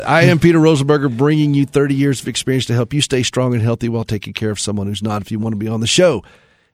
I am Peter Rosenberger, bringing you 30 years of experience to help you stay strong and healthy while taking care of someone who's not. If you want to be on the show,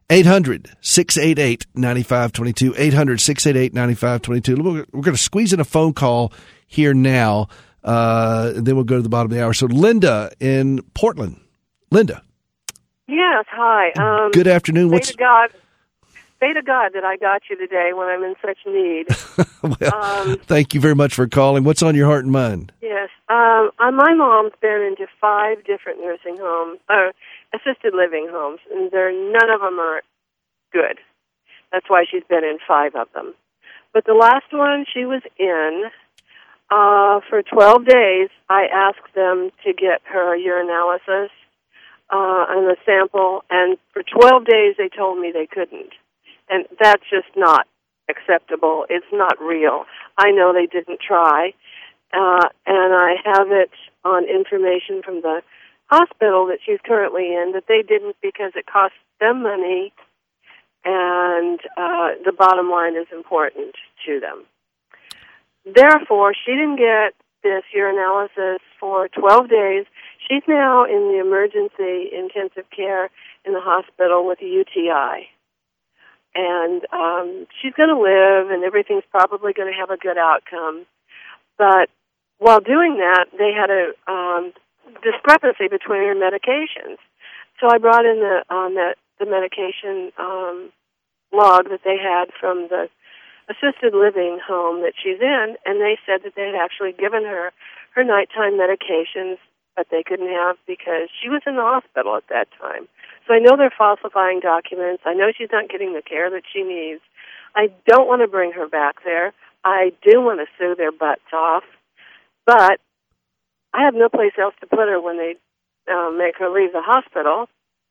800-688-9522, 800-688-9522. We're going to squeeze in a phone call here now, then we'll go to the bottom of the hour. So Linda in Portland. Linda. Yes, hi. Good afternoon. Pray to God that I got you today when I'm in such need. Well, thank you very much for calling. What's on your heart and mind? Yes. My mom's been into 5 different nursing homes, assisted living homes, and none of them are good. That's why she's been in 5 of them. But the last one she was in, for 12 days, I asked them to get her urinalysis and a sample, and for 12 days they told me they couldn't. And that's just not acceptable. It's not real. I know they didn't try. And I have it on information from the hospital that she's currently in that they didn't because it cost them money, and the bottom line is important to them. Therefore, she didn't get this urinalysis for 12 days. She's now in the emergency intensive care in the hospital with a UTI. And she's going to live, and everything's probably going to have a good outcome. But while doing that, they had a discrepancy between her medications. So I brought in the medication log that they had from the assisted living home that she's in, and they said that they had actually given her nighttime medications, but they couldn't have because she was in the hospital at that time. So I know they're falsifying documents. I know she's not getting the care that she needs. I don't want to bring her back there. I do want to sue their butts off, but I have no place else to put her when they make her leave the hospital,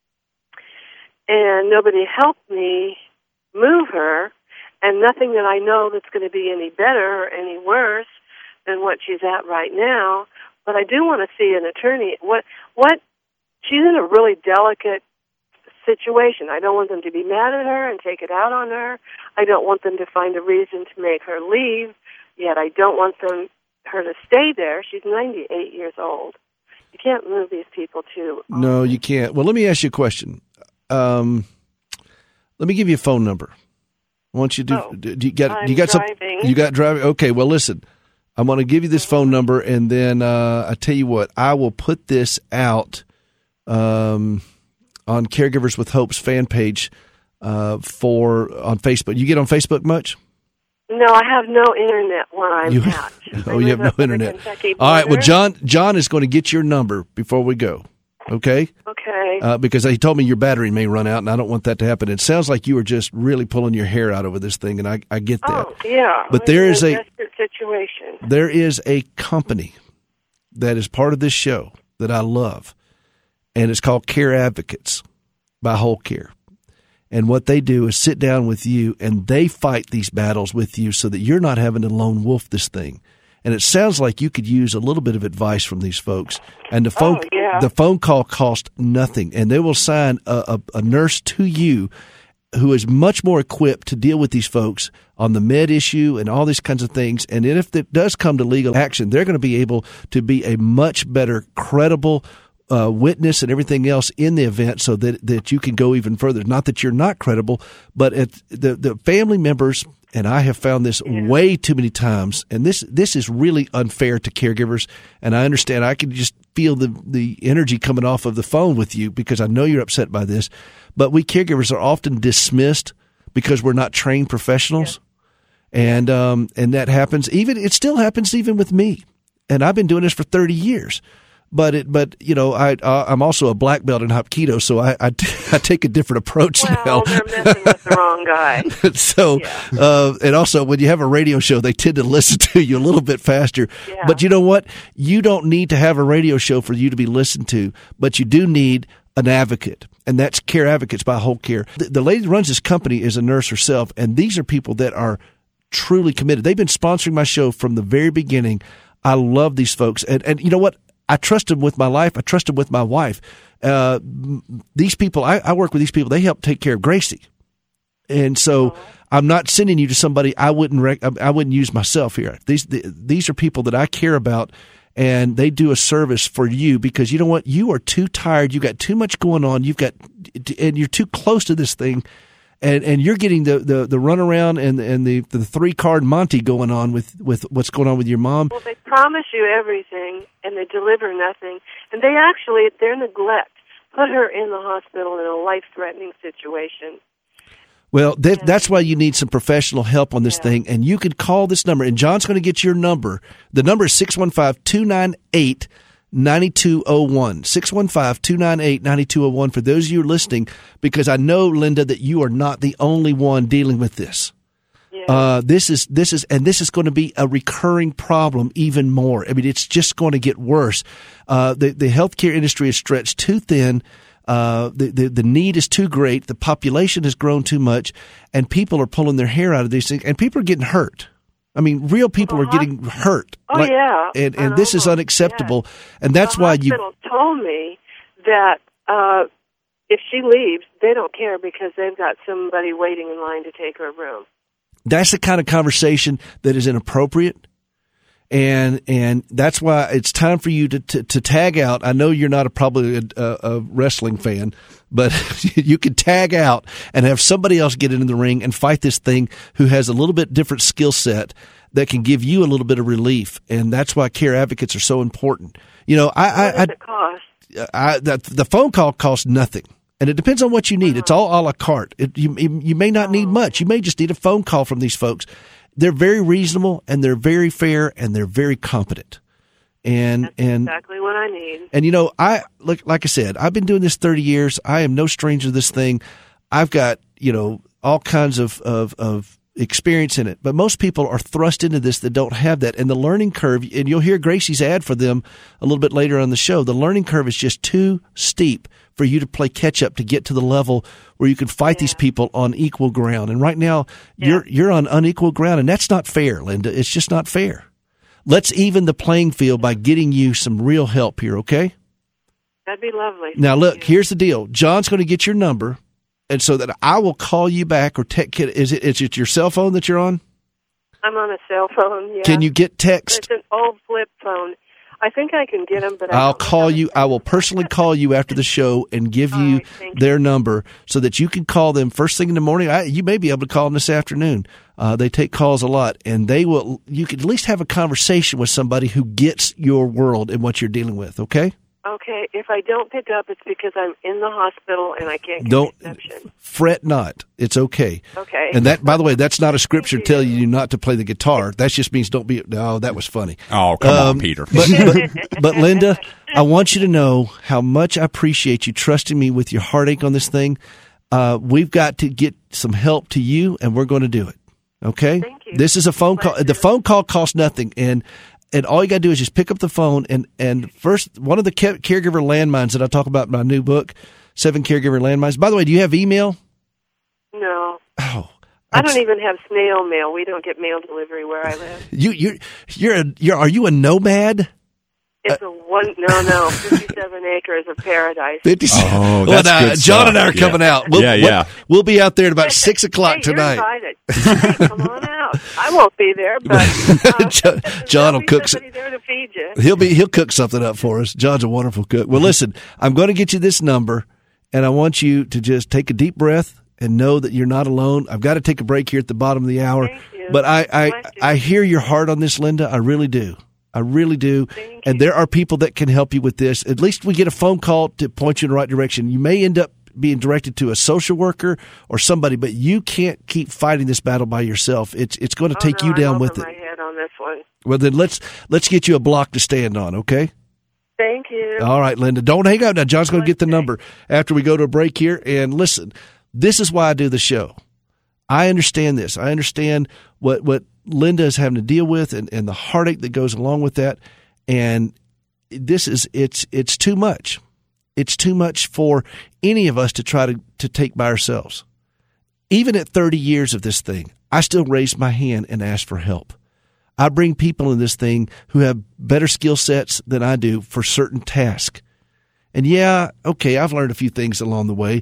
and nobody helped me move her, and nothing that I know that's going to be any better or any worse than what she's at right now. But I do want to see an attorney. What she's in a really delicate situation. I don't want them to be mad at her and take it out on her. I don't want them to find a reason to make her leave, yet I don't want her to stay there. She's 98 years old. You can't move these people to... No, you can't. Well, let me ask you a question. Let me give you a phone number. I want you to do you got driving. You got driving? Okay, well, listen. I'm going to give you this phone number, and then I tell you what, I will put this out on Caregivers with Hope's fan page on Facebook. You get on Facebook much? No, I have no internet where I'm at. Oh, you have no internet. All right, well, John is going to get your number before we go, okay? Okay. Because he told me your battery may run out, and I don't want that to happen. It sounds like you were just really pulling your hair out over this thing, and I get that. Oh, yeah. But there is a desperate situation. There is a company that is part of this show that I love, and it's called Care Advocates by Whole Care. And what they do is sit down with you, and they fight these battles with you so that you're not having to lone wolf this thing. And it sounds like you could use a little bit of advice from these folks. And the phone call costs nothing, and they will assign a nurse to you who is much more equipped to deal with these folks on the med issue and all these kinds of things. And if it does come to legal action, they're going to be able to be a much better, credible witness and everything else in the event, so that you can go even further. Not that you're not credible, but the family members, and I have found this way too many times, and this is really unfair to caregivers, and I understand. I can just feel the energy coming off of the phone with you because I know you're upset by this, but we caregivers are often dismissed because we're not trained professionals, and that happens. It still happens even with me, and I've been doing this for 30 years. But I'm also a black belt in Hapkido, so I take a different approach now. Well, they're messing with the wrong guy. So, and also when you have a radio show, they tend to listen to you a little bit faster. Yeah. But you know what? You don't need to have a radio show for you to be listened to, but you do need an advocate, and that's Care Advocates by Whole Care. The lady that runs this company is a nurse herself, and these are people that are truly committed. They've been sponsoring my show from the very beginning. I love these folks, and you know what? I trust them with my life. I trust them with my wife. These people, I work with these people. They help take care of Gracie, and so I'm not sending you to somebody I wouldn't use myself here. These are people that I care about, and they do a service for you because you know what? You are too tired. You got too much going on. And you're too close to this thing. And you're getting the runaround and the 3-card Monty going on with what's going on with your mom. Well, they promise you everything, and they deliver nothing. And they actually, their neglect, put her in the hospital in a life-threatening situation. Well, that's why you need some professional help on this thing. And you can call this number, and John's going to get your number. The number is 615-298-9201. 615-298-9201 for those of you listening, because I know, Linda, that you are not the only one dealing with this. Yeah. This is going to be a recurring problem even more. I mean, it's just going to get worse. The healthcare industry is stretched too thin. The need is too great. The population has grown too much, and people are pulling their hair out of these things, and people are getting hurt. I mean, real people are getting hurt. Oh, yeah. And this is unacceptable. Yeah. And that's why the hospital told me that if she leaves, they don't care because they've got somebody waiting in line to take her room. That's the kind of conversation that is inappropriate. And that's why it's time for you to tag out. I know you're not probably a wrestling fan, but you can tag out and have somebody else get into the ring and fight this thing who has a little bit different skill set that can give you a little bit of relief. And that's why care advocates are so important. You know, what does it cost? The phone call costs nothing. And it depends on what you need. It's all a la carte. You may not need much. You may just need a phone call from these folks. They're very reasonable, and they're very fair, and they're very competent. That's exactly what I need. And, you know, like I said, I've been doing this 30 years. I am no stranger to this thing. I've got, you know, all kinds of experience in it. But most people are thrust into this that don't have that. And the learning curve, and you'll hear Gracie's ad for them a little bit later on the show, the learning curve is just too steep for you to play catch up to get to the level where you can fight these people on equal ground. And right now, you're on unequal ground, and that's not fair, Linda. It's just not fair. Let's even the playing field by getting you some real help here, okay? That'd be lovely. Now, look, here's the deal. John's going to get your number, and so that I will call you back or text. Is it your cell phone that you're on? I'm on a cell phone, yeah. Can you get text? It's an old flip phone. I think I can get them, but I'll call you. I will personally call you after the show and give you their number so that you can call them first thing in the morning. You may be able to call them this afternoon. They take calls a lot, and they will. You can at least have a conversation with somebody who gets your world and what you're dealing with. Okay. Okay. If I don't pick up, it's because I'm in the hospital and I can't get an exception. Fret not. It's okay. Okay. And that, by the way, that's not a scripture telling you not to play the guitar. That just means don't be. No, that was funny. Oh, come on, Peter. But Linda, I want you to know how much I appreciate you trusting me with your heartache on this thing. We've got to get some help to you, and we're going to do it. Okay. Thank you. This is a phone call. The phone call costs nothing, and all you got to do is just pick up the phone and first, one of the caregiver landmines that I talk about in my new book, 7 Caregiver Landmines. By the way, do you have email? No. Oh. I don't even have snail mail. We don't get mail delivery where I live. Are you a nomad? It's 57 acres of paradise. 57. Oh, that's good John stuff. and I are coming out. We'll be out there at about 6 o'clock tonight. You're invited. Hey, come on out. I won't be there, but John will cook. Somebody there to feed you. He'll cook something up for us. John's a wonderful cook. Well, listen, I'm going to get you this number, and I want you to just take a deep breath and know that you're not alone. I've got to take a break here at the bottom of the hour, but I hear your heart on this, Linda. I really do. I really do. And there are people that can help you with this. At least we get a phone call to point you in the right direction. You may end up being directed to a social worker or somebody, but you can't keep fighting this battle by yourself. It's going to take you down with it. I'm over my head on this one. Well, then let's get you a block to stand on, okay? Thank you. All right, Linda. Don't hang up now. John's going to get the number after we go to a break here. And listen, this is why I do the show. I understand this. I understand what Linda is having to deal with and the heartache that goes along with that. And it's too much. It's too much for any of us to try to take by ourselves. Even at 30 years of this thing, I still raise my hand and ask for help. I bring people in this thing who have better skill sets than I do for certain tasks. And I've learned a few things along the way.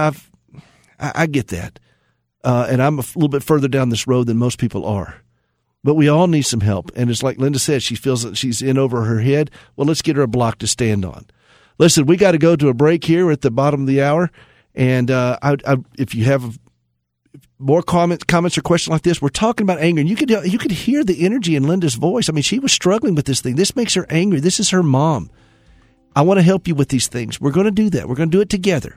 I get that. And I'm a little bit further down this road than most people are. But we all need some help. And it's like Linda said, she feels that she's in over her head. Well, let's get her a block to stand on. Listen, we got to go to a break here at the bottom of the hour. And if you have more comments or questions like this, we're talking about anger. And you could hear the energy in Linda's voice. I mean, she was struggling with this thing. This makes her angry. This is her mom. I want to help you with these things. We're going to do that. We're going to do it together.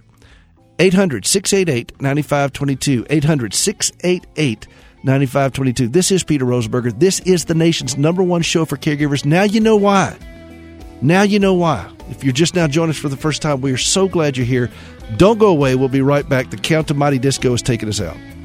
800-688-9522. 800-688-9522. This is Peter Rosenberger. This is the nation's #1 show for caregivers. Now you know why. Now you know why. If you're just now joining us for the first time, we are so glad you're here. Don't go away. We'll be right back. The Count of Mighty Disco is taking us out.